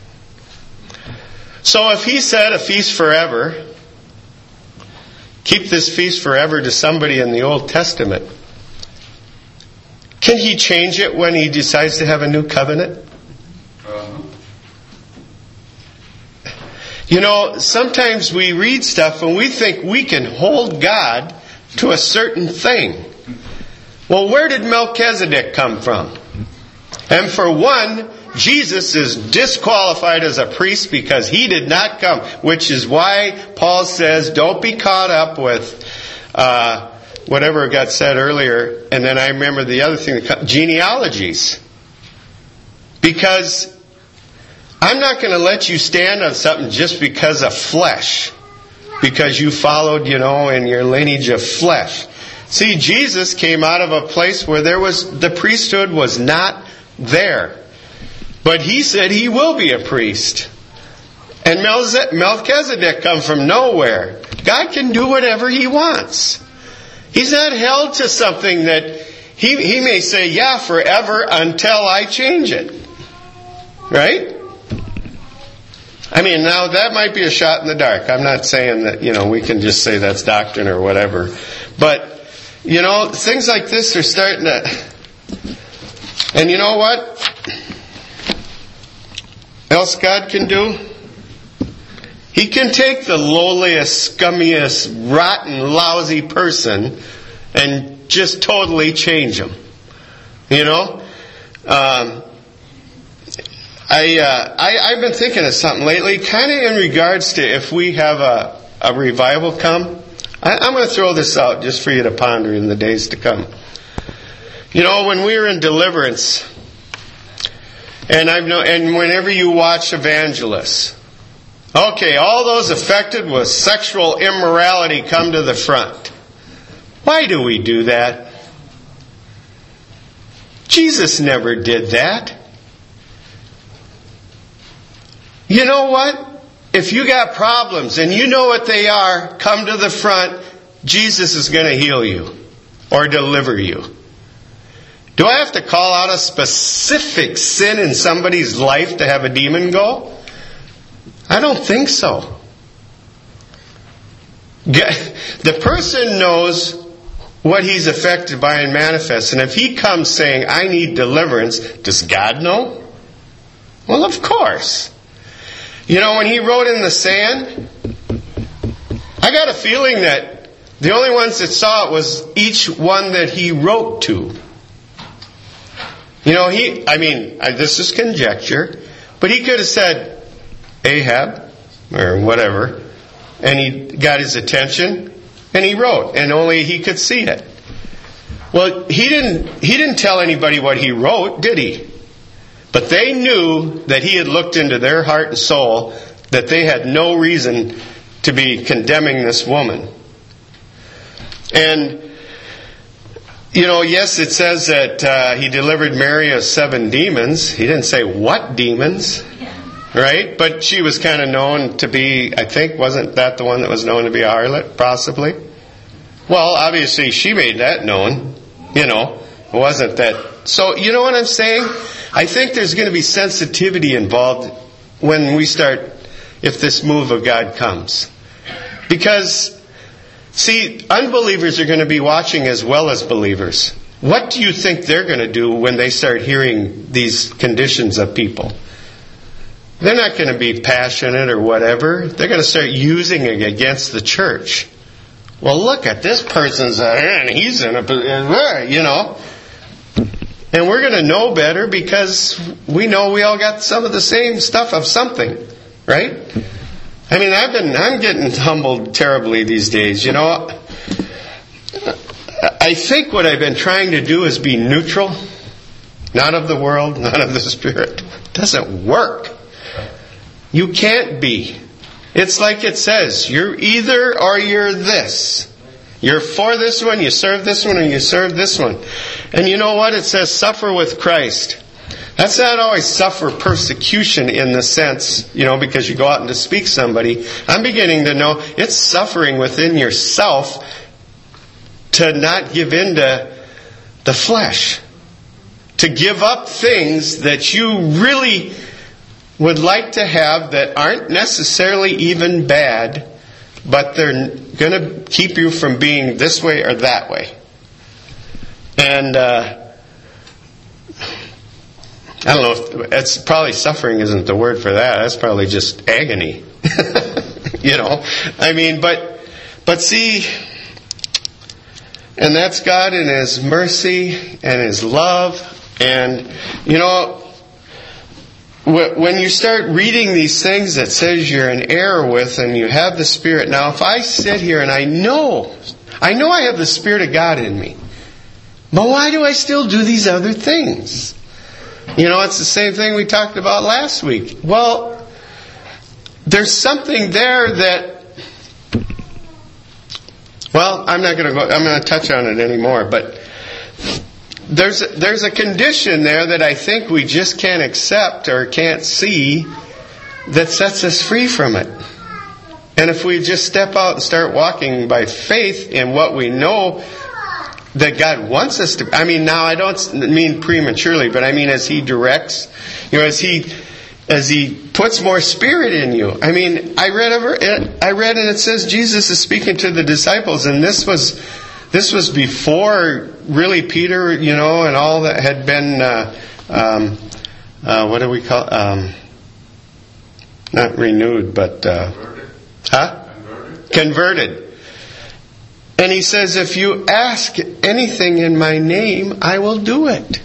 So if He said a feast forever, keep this feast forever to somebody in the Old Testament, can He change it when He decides to have a new covenant? Uh-huh. You know, sometimes we read stuff and we think we can hold God to a certain thing. Well, where did Melchizedek come from? And for one, Jesus is disqualified as a priest because he did not come, which is why Paul says, don't be caught up with uh, whatever got said earlier. And then I remember the other thing, genealogies. Because I'm not going to let you stand on something just because of flesh. Because you followed, you know, in your lineage of flesh. See, Jesus came out of a place where there was, the priesthood was not there. But He said He will be a priest. And Melchizedek come from nowhere. God can do whatever He wants. He's not held to something that He, he may say, yeah, forever until I change it. Right? I mean, now that might be a shot in the dark. I'm not saying that, you know, we can just say that's doctrine or whatever. But, you know, things like this are starting to... And you know what else God can do? He can take the lowliest, scummiest, rotten, lousy person and just totally change them. You know? Um, I, uh, I, I've been thinking of something lately, kind of in regards to if we have a, a revival come. I, I'm going to throw this out just for you to ponder in the days to come. You know, when we were in deliverance, and I've know, and whenever you watch evangelists, okay, all those affected with sexual immorality come to the front. Why do we do that? Jesus never did that. You know what? If you got problems and you know what they are, come to the front. Jesus is going to heal you or deliver you. Do I have to call out a specific sin in somebody's life to have a demon go? I don't think so. The person knows what he's affected by and manifests. And if he comes saying, I need deliverance, does God know? Well, of course. You know, when he wrote in the sand, I got a feeling that the only ones that saw it was each one that he wrote to. You know, he, I mean, this is conjecture, but he could have said Ahab or whatever, and he got his attention, and he wrote, and only he could see it. Well, he didn't, he didn't tell anybody what he wrote, did he? But they knew that he had looked into their heart and soul, that they had no reason to be condemning this woman. And, you know, yes, it says that uh, he delivered Mary of seven demons. He didn't say what demons, right? But she was kind of known to be, I think, wasn't that the one that was known to be a harlot, possibly? Well, obviously she made that known, you know. It wasn't that. So, you know what I'm saying? I think there's going to be sensitivity involved when we start, if this move of God comes. Because, see, unbelievers are going to be watching as well as believers. What do you think they're going to do when they start hearing these conditions of people? They're not going to be passionate or whatever. They're going to start using it against the church. Well, look at this person's, and he's in a, you know. And we're going to know better because we know we all got some of the same stuff of something, right? I mean, I've been, I'm getting humbled terribly these days, you know. I think what I've been trying to do is be neutral, not of the world, not of the Spirit. It doesn't work. You can't be. It's like it says, you're either or you're this. You're for this one, you serve this one, and you serve this one. And you know what? It says suffer with Christ. That's not always suffer persecution in the sense, you know, because you go out and to speak somebody. I'm beginning to know it's suffering within yourself to not give in to the flesh. To give up things that you really would like to have that aren't necessarily even bad, but they're going to keep you from being this way or that way. And uh, I don't know, if it's probably suffering isn't the word for that. That's probably just agony. You know, I mean, but but see, and that's God in His mercy and His love. And, you know, when you start reading these things that says you're in error with and you have the Spirit. Now, if I sit here and I know, I know I have the Spirit of God in me. But why do I still do these other things? You know, it's the same thing we talked about last week. Well, there's something there that, well, I'm not going to go, I'm going to touch on it anymore, but There's a, there's a condition there that I think we just can't accept or can't see that sets us free from it. And if we just step out and start walking by faith in what we know that God wants us to, I mean, now I don't mean prematurely, but I mean as He directs, you know, as He as He puts more Spirit in you. I mean, I read over, I read and it says Jesus is speaking to the disciples, and this was. This was before really Peter, you know, and all that had been, uh, um, uh, what do we call, um, not renewed, but, uh, huh? Converted. Converted. And he says, if you ask anything in my name, I will do it.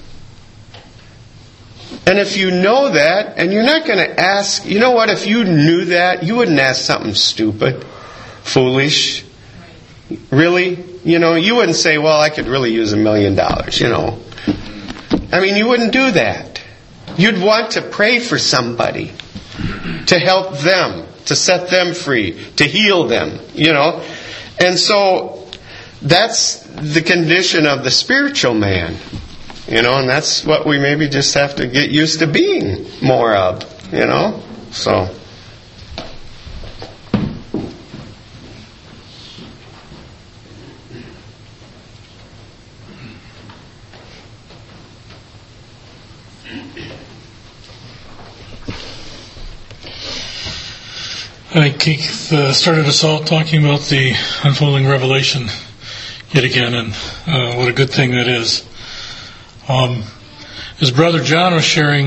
And if you know that, and you're not going to ask, you know what, if you knew that, you wouldn't ask something stupid, foolish. Really? You know, you wouldn't say, well, I could really use a million dollars, you know. I mean, you wouldn't do that. You'd want to pray for somebody, to help them, to set them free, to heal them, you know. And so, that's the condition of the spiritual man. You know, and that's what we maybe just have to get used to being more of, you know. So. I think Keith uh, started us all talking about the unfolding revelation yet again, and uh, what a good thing that is. Um, his brother John was sharing,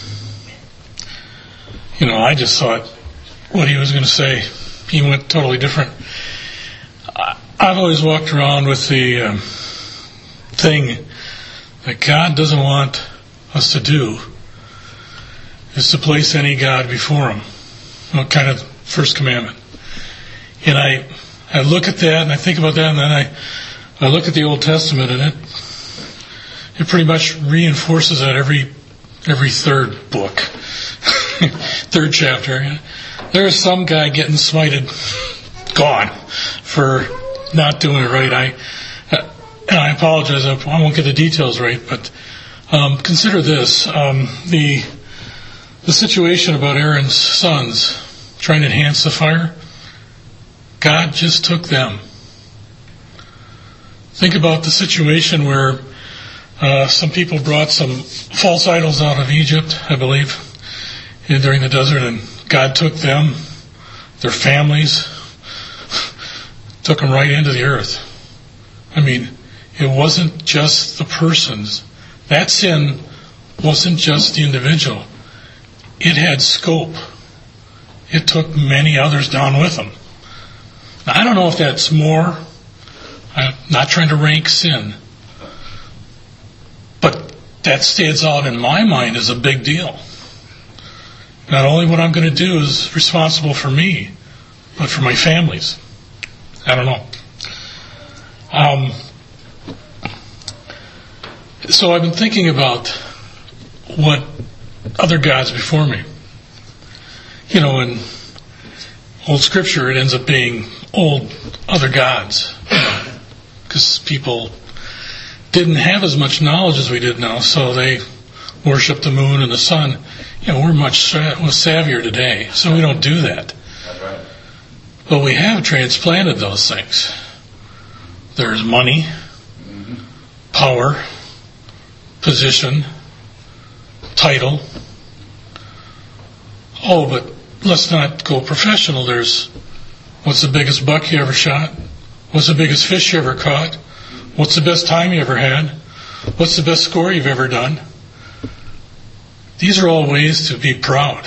you know, I just thought what he was going to say, he went totally different. I, I've always walked around with the um, thing that God doesn't want us to do is to place any God before Him. What kind of first commandment? And I, I look at that and I think about that, and then I, I look at the Old Testament, and it It pretty much reinforces that every every third book, third chapter. There is some guy getting smited, gone, for not doing it right. I and I apologize. I won't get the details right, but um, consider this: um, the the situation about Aaron's sons trying to enhance the fire. God just took them. Think about the situation where Uh, some people brought some false idols out of Egypt, I believe, during the desert, and God took them, their families, took them right into the earth. I mean, it wasn't just the persons. That sin wasn't just the individual. It had scope. It took many others down with them. Now, I don't know if that's more. I'm not trying to rank sin. But that stands out in my mind as a big deal. Not only what I'm going to do is responsible for me, but for my families. I don't know. Um, so I've been thinking about what other gods before me. You know, in old scripture, it ends up being old other gods. Because people didn't have as much knowledge as we did now, so they worship the moon and the sun. You know, we're much savvier today, so we don't do that. That's right. But we have transplanted those things. There's money, mm-hmm. power, position, title. Oh, but let's not go professional. There's, what's the biggest buck you ever shot? What's the biggest fish you ever caught? What's the best time you ever had? What's the best score you've ever done? These are all ways to be proud.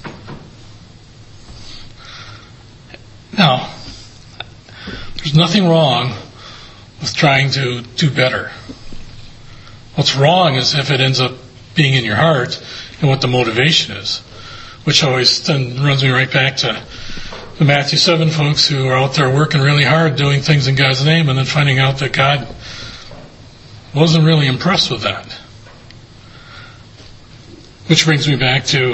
Now, there's nothing wrong with trying to do better. What's wrong is if it ends up being in your heart and what the motivation is, which always then runs me right back to the Matthew seven folks who are out there working really hard doing things in God's name and then finding out that God wasn't really impressed with that. Which brings me back to,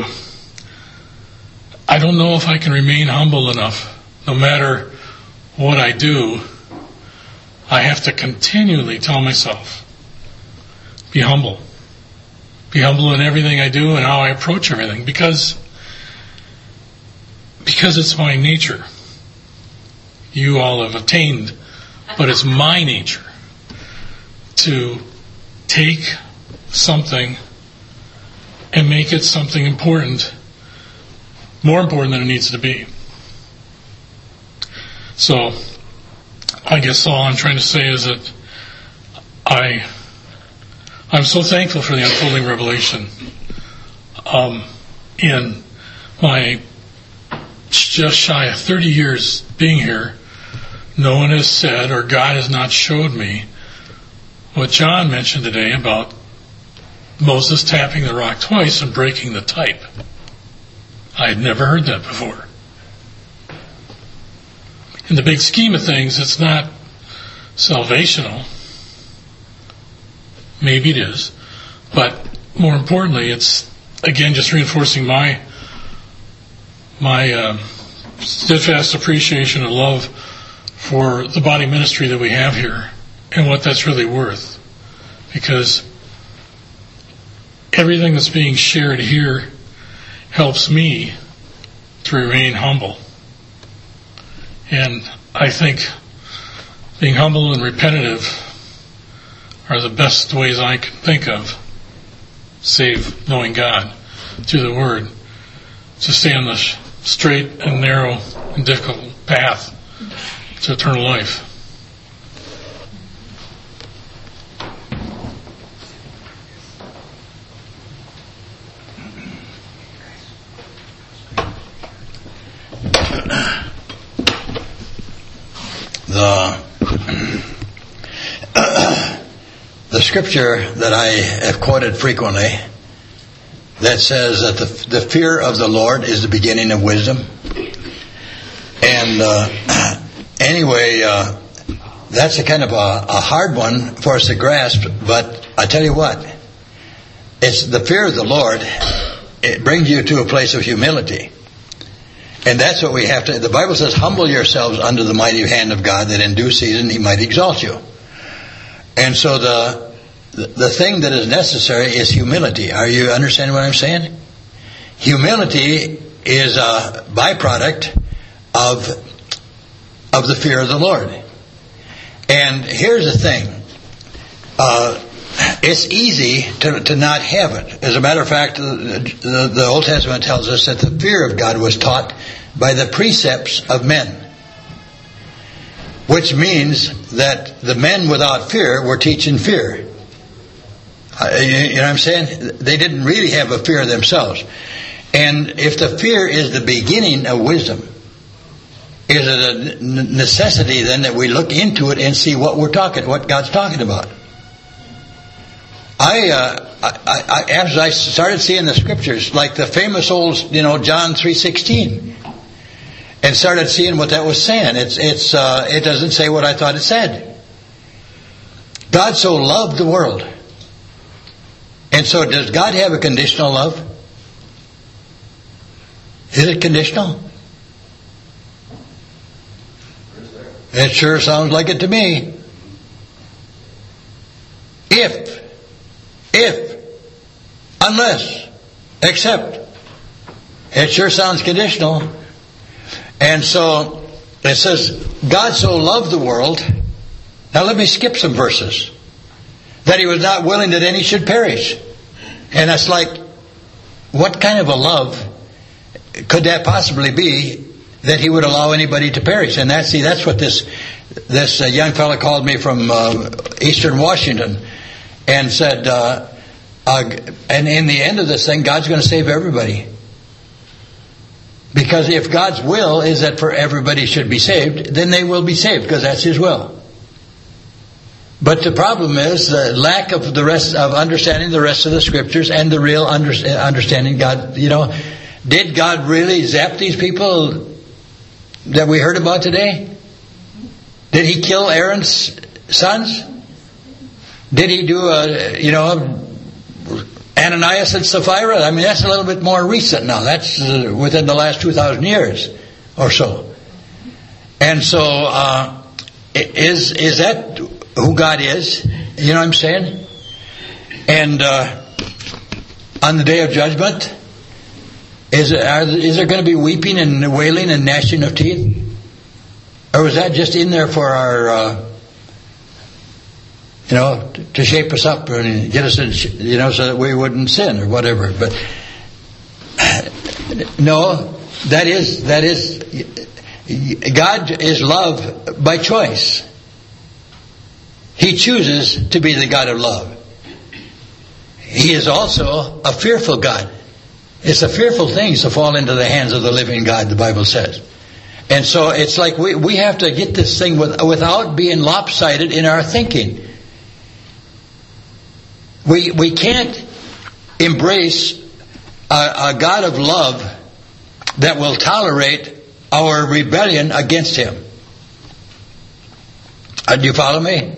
I don't know if I can remain humble enough. No matter what I do, I have to continually tell myself, be humble. Be humble in everything I do and how I approach everything, because Because it's my nature. You all have attained, but it's my nature to take something and make it something important, more important than it needs to be. So, I guess all I'm trying to say is that I, I'm so thankful for the unfolding revelation. Um, in my just shy of thirty years being here, no one has said, or God has not showed me what John mentioned today about Moses tapping the rock twice and breaking the type. I had never heard that before. In the big scheme of things, it's not salvational. Maybe it is. But more importantly, it's, again, just reinforcing my my uh, steadfast appreciation and love for the body ministry that we have here and what that's really worth. Because everything that's being shared here helps me to remain humble. And I think being humble and repetitive are the best ways I can think of, save knowing God through the Word, to stay on the straight and narrow and difficult path to eternal life. The the scripture that I have quoted frequently that says that the the fear of the Lord is the beginning of wisdom. And uh, anyway, uh, that's a kind of a, a hard one for us to grasp. But I tell you what, it's the fear of the Lord. It brings you to a place of humility. And that's what we have to, the Bible says, humble yourselves under the mighty hand of God, that in due season He might exalt you. And so the the thing that is necessary is humility. Are you understanding what I'm saying? Humility is a byproduct of of the fear of the Lord. And here's the thing. Uh, it's easy to, to not have it. As a matter of fact, the, the, the Old Testament tells us that the fear of God was taught by the precepts of men. Which means that the men without fear were teaching fear. Uh, you, you know what I'm saying? They didn't really have a fear themselves. And if the fear is the beginning of wisdom, is it a necessity then that we look into it and see what we're talking, what God's talking about? I, uh, I, I, as I started seeing the scriptures, like the famous old, you know, John three sixteen, and started seeing what that was saying. It's, it's, uh, it doesn't say what I thought it said. God so loved the world. And so does God have a conditional love? Is it conditional? It sure sounds like it to me. If, if, unless, except. It sure sounds conditional. And so it says, God so loved the world. Now let me skip some verses. That He was not willing that any should perish. And that's like, what kind of a love could that possibly be, that He would allow anybody to perish? And that's, see, that's what this this uh, young fellow called me from uh, Eastern Washington and said, uh, uh, and in the end of this thing, God's going to save everybody. Because if God's will is that for everybody should be saved, then they will be saved, because that's His will. But the problem is the lack of the rest of understanding the rest of the scriptures and the real under, understanding God. You know, did God really zap these people that we heard about today? Did He kill Aaron's sons? Did He do a, you know, Ananias and Sapphira? I mean, that's a little bit more recent now. That's uh, within the last two thousand years or so. And so, uh, is is that who God is? You know what I'm saying? And uh, on the day of judgment, is, are, is there going to be weeping and wailing and gnashing of teeth? Or was that just in there for our, uh, you know, to shape us up and get us in, you know, so that we wouldn't sin or whatever? But no, that is, that is, God is love by choice. He chooses to be the God of love. He is also a fearful God. It's a fearful thing to fall into the hands of the living God, the Bible says. And so it's like we, we have to get this thing with, without being lopsided in our thinking. We we can't embrace a, a God of love that will tolerate our rebellion against Him. Uh, do you follow me?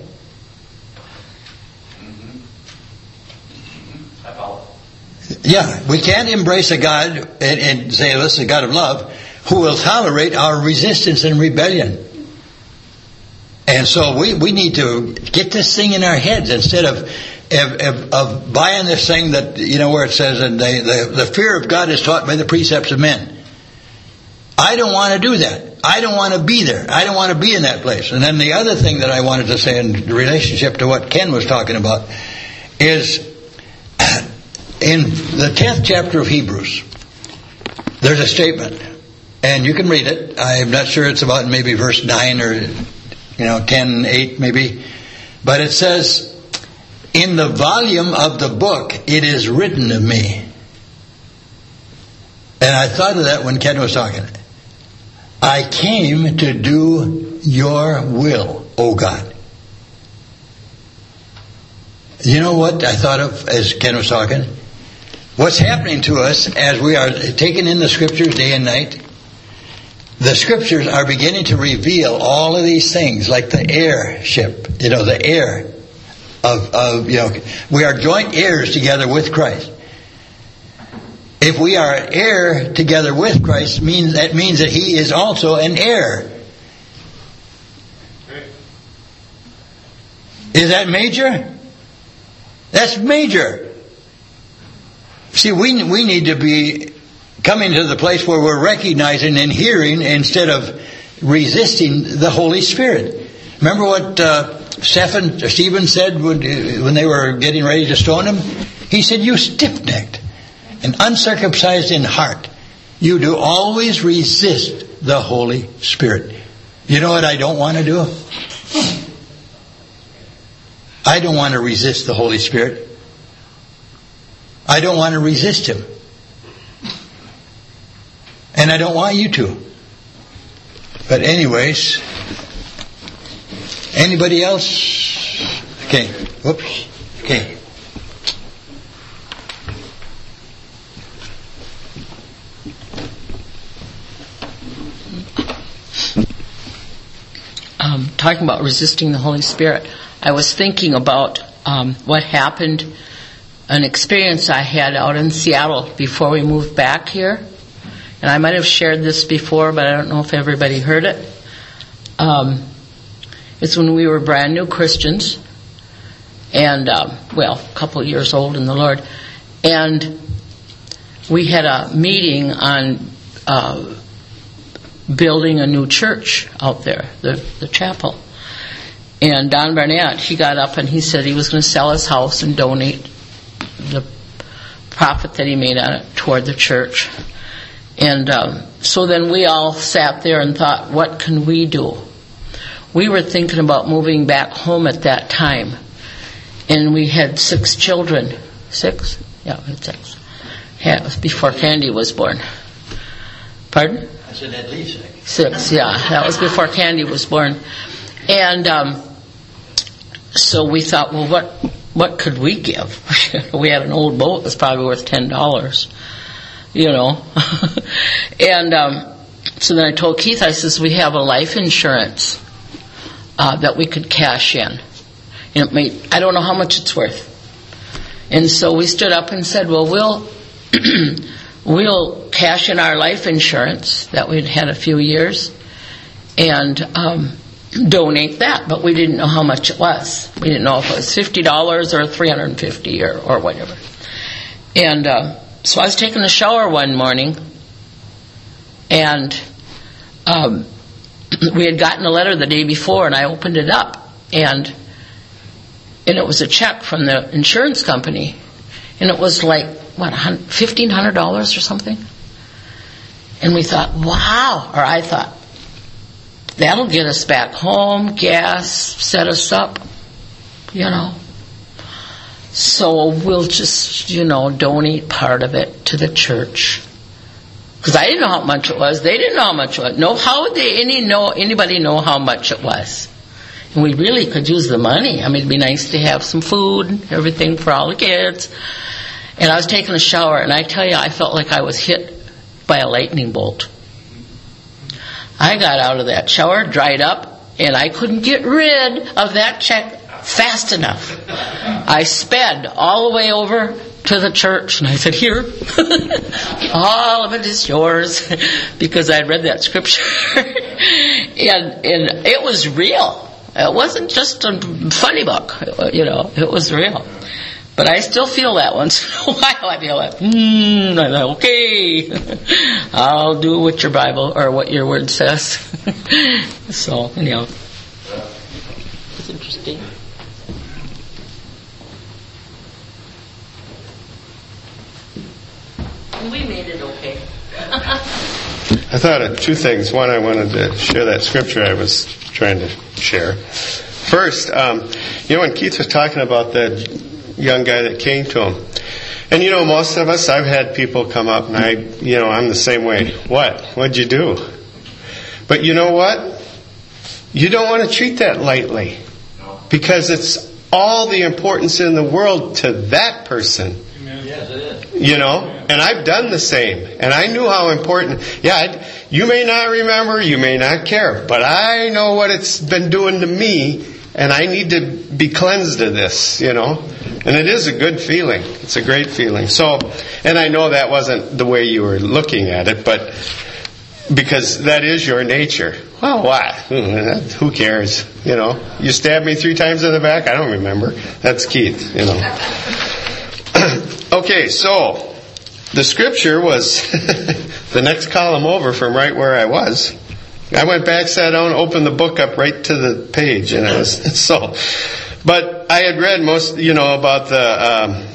I follow. Yeah, we can't embrace a God and, and say, this is a God of love, who will tolerate our resistance and rebellion. And so we, we need to get this thing in our heads instead of of, of, of buying this thing that, you know, where it says, and they, the, the fear of God is taught by the precepts of men. I don't want to do that. I don't want to be there. I don't want to be in that place. And then the other thing that I wanted to say in relationship to what Ken was talking about is in the tenth chapter of Hebrews, there's a statement, and you can read it. I'm not sure, it's about maybe verse nine or, you know, ten, eight maybe. But it says, in the volume of the book it is written of me. And I thought of that when Ken was talking. I came to do your will, O God. You know what I thought of as Ken was talking? What's happening to us as we are taking in the Scriptures day and night? The Scriptures are beginning to reveal all of these things, like the heirship, you know, the heir of, of, you know, we are joint heirs together with Christ. If we are heir together with Christ, means that means that He is also an heir. Is that major? That's major. See, we we need to be coming to the place where we're recognizing and hearing instead of resisting the Holy Spirit. Remember what uh, Stephen, Stephen said when, when they were getting ready to stone him? He said, "You stiff-necked and uncircumcised in heart, you do always resist the Holy Spirit." You know what I don't want to do? I don't want to resist the Holy Spirit. I don't want to resist Him. And I don't want you to. But anyways, anybody else? Okay. Whoops. Okay. Um, talking about resisting the Holy Spirit, I was thinking about um, what happened, an experience I had out in Seattle before we moved back here. And I might have shared this before, but I don't know if everybody heard it. Um, it's when we were brand new Christians, and, um, well, a couple of years old in the Lord. And we had a meeting on uh, building a new church out there, the, the chapel. And Don Barnett, he got up and he said he was going to sell his house and donate the profit that he made on it toward the church. And um, so then we all sat there and thought, what can we do? We were thinking about moving back home at that time. And we had six children. Six? Yeah, we had six. Yeah, it was before Candy was born. Pardon? I said at least six. Six, yeah. That was before Candy was born. And um, so we thought, well, what what could we give? We had an old boat that was probably worth ten dollars, you know. And um, so then I told Keith, I says, we have a life insurance uh, that we could cash in. And it may, I don't know how much it's worth. And so we stood up and said, well, we'll we'll cash in our life insurance that we'd had a few years and um, donate that. But we didn't know how much it was. We didn't know if it was fifty dollars or three hundred fifty dollars or, or whatever. And uh, so I was taking a shower one morning, and um, we had gotten a letter the day before, and I opened it up, and and it was a check from the insurance company, and it was like, what, fifteen hundred dollars or something? And we thought, wow, or I thought, that'll get us back home, gas, set us up, you know. So we'll just, you know, donate part of it to the church. Because I didn't know how much it was. They didn't know how much it was. No, how would they any know anybody know how much it was? And we really could use the money. I mean, it'd be nice to have some food and everything for all the kids. And I was taking a shower, and I tell you, I felt like I was hit by a lightning bolt. I got out of that shower, dried up, and I couldn't get rid of that check fast enough. I sped all the way over to the church, and I said, here, all of it is yours, because I had read that scripture. and, and it was real. It wasn't just a funny book, you know, it was real. But I still feel that once in a while. I feel like, hmm, I'm like, okay, I'll do what your Bible or what your word says. So, anyhow, it's interesting. We made it okay. I thought of two things. One, I wanted to share that scripture I was trying to share. First, um, you know, when Keith was talking about that young guy that came to him, and you know, most of us, I've had people come up, and I, you know, I'm the same way. What? What'd you do? But you know what? You don't want to treat that lightly, because it's all the importance in the world to that person. Yes, it is. You know, and I've done the same, and I knew how important. Yeah, I, you may not remember, you may not care, but I know what it's been doing to me, and I need to be cleansed of this. You know, and it is a good feeling. It's a great feeling. So, and I know that wasn't the way you were looking at it, but because that is your nature. Well, why? Who cares? You know, you stabbed me three times in the back. I don't remember. That's Keith. You know. Okay, so the scripture was the next column over from right where I was. I went back, sat down, opened the book up right to the page, and it was so. But I had read most, you know, about the. Um,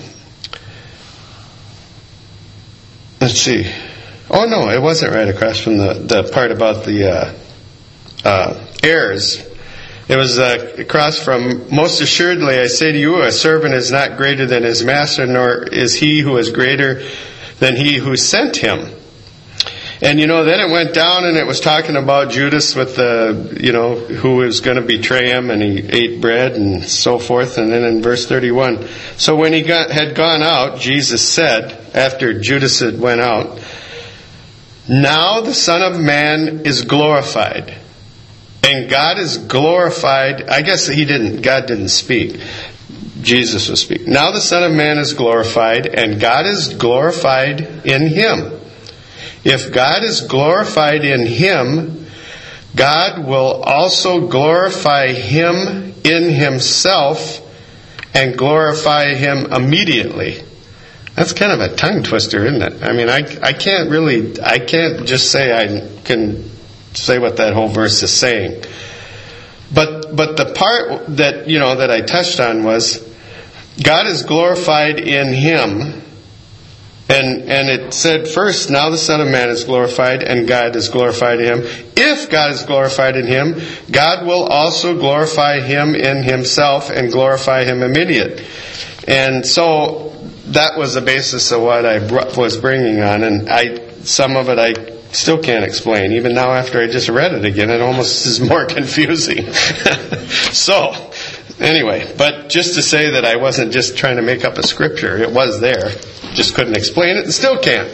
let's see. Oh no, it wasn't right across from the the part about the uh, uh, heirs. It was uh, across from, most assuredly I say to you, a servant is not greater than his master, nor is he who is greater than he who sent him. And you know, then it went down and it was talking about Judas with the, you know, who was going to betray him, and he ate bread and so forth. And then in verse thirty-one, so when he got, had gone out, Jesus said, after Judas had went out, now the Son of Man is glorified. And God is glorified. I guess he didn't, God didn't speak. Jesus was speaking. Now the Son of Man is glorified, and God is glorified in him. If God is glorified in him, God will also glorify him in himself and glorify him immediately. That's kind of a tongue twister, isn't it? I mean, I, I can't really, I can't just say I can say what that whole verse is saying. But but the part that, you know, that I touched on was God is glorified in him. And and it said first, now the Son of Man is glorified and God is glorified in him. If God is glorified in him, God will also glorify him in himself and glorify him immediate. And so that was the basis of what I was bringing on. And I some of it I still can't explain. Even now after I just read it again, it almost is more confusing. So, anyway, but just to say that I wasn't just trying to make up a scripture. It was there. Just couldn't explain it and still can't.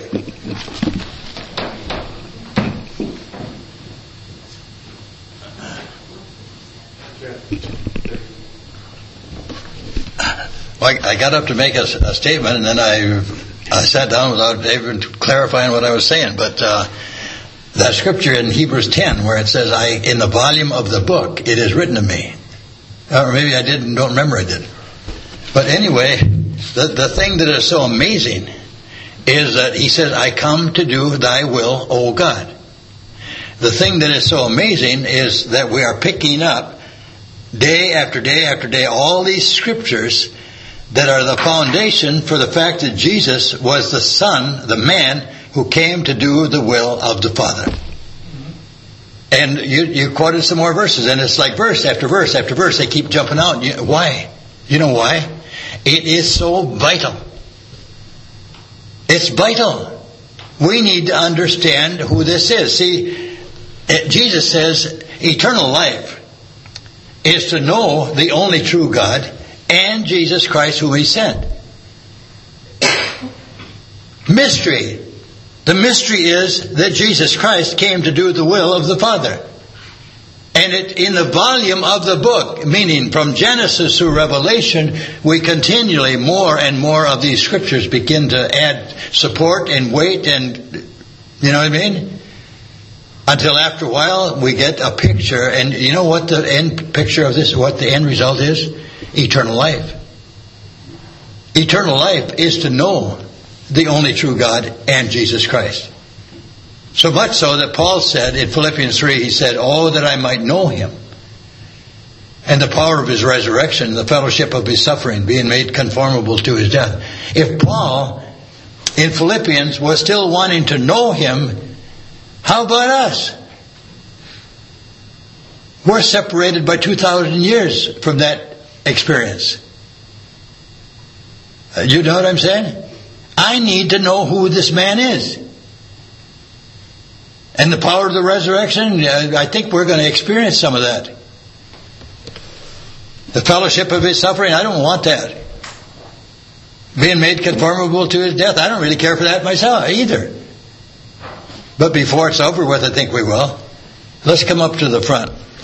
Well, I got up to make a, a statement, and then I I sat down without even clarifying what I was saying. But uh, that scripture in Hebrews ten, where it says, "I in the volume of the book it is written of me," or maybe I didn't, don't remember I did. But anyway, the the thing that is so amazing is that he says, "I come to do thy will, O God." The thing that is so amazing is that we are picking up day after day after day all these scriptures that are the foundation for the fact that Jesus was the Son, the man who came to do the will of the Father. And you, you quoted some more verses, and it's like verse after verse after verse. They keep jumping out. You, why? You know why? It is so vital. It's vital. we need to understand who this is. See, Jesus says eternal life is to know the only true God and Jesus Christ who He sent. Mystery. The mystery is that Jesus Christ came to do the will of the Father. And it, in the volume of the book, meaning from Genesis through Revelation, we continually, more and more of these scriptures begin to add support and weight and, you know what I mean? Until after a while, we get a picture, and you know what the end picture of this, what the end result is? Eternal life. Eternal life is to know the only true God and Jesus Christ. So much so that Paul said in Philippians three, he said, "Oh, that I might know Him, and the power of His resurrection, the fellowship of His suffering, being made conformable to His death." If Paul in Philippians was still wanting to know Him, how about us? We're separated by two thousand years from that experience. Uh, you know what I'm saying? I need to know who this man is. And the power of the resurrection, I think we're going to experience some of that. The fellowship of His suffering, I don't want that. Being made conformable to His death, I don't really care for that myself either. But before it's over with, I think we will. Let's come up to the front.